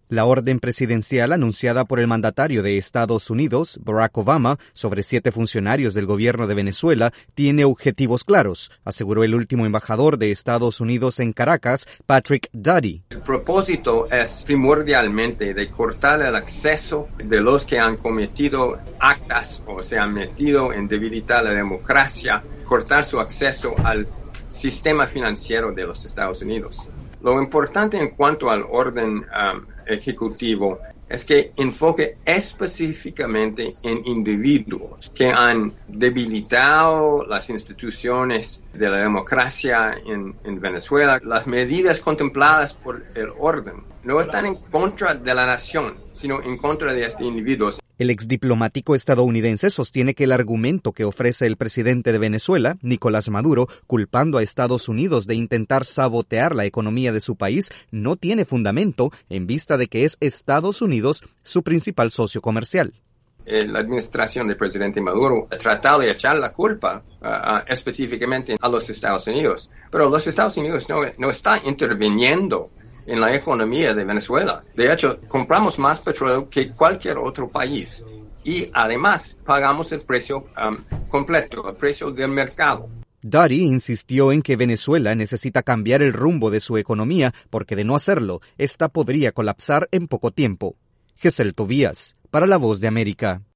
La orden presidencial anunciada por el mandatario de Estados Unidos, Barack Obama, sobre 7 funcionarios del gobierno de Venezuela tiene objetivos claros, aseguró el último embajador de Estados Unidos en Caracas, Patrick Duddy. El propósito es primordialmente de cortar el acceso de los que han cometido actas o se han metido en debilitar la democracia, cortar su acceso al sistema financiero de los Estados Unidos. Lo importante en cuanto al orden ejecutivo es que enfoque específicamente en individuos que han debilitado las instituciones de la democracia en Venezuela. Las medidas contempladas por el orden no están en contra de la nación, sino en contra de estos individuos. El exdiplomático estadounidense sostiene que el argumento que ofrece el presidente de Venezuela, Nicolás Maduro, culpando a Estados Unidos de intentar sabotear la economía de su país, no tiene fundamento en vista de que es Estados Unidos su principal socio comercial. La administración del presidente Maduro ha tratado de echar la culpa específicamente a los Estados Unidos, pero los Estados Unidos no están interviniendo en la economía de Venezuela. De hecho, compramos más petróleo que cualquier otro país y además pagamos el precio completo, el precio del mercado. Duddy insistió en que Venezuela necesita cambiar el rumbo de su economía porque de no hacerlo, esta podría colapsar en poco tiempo. Gesell Tobías, para La Voz de América.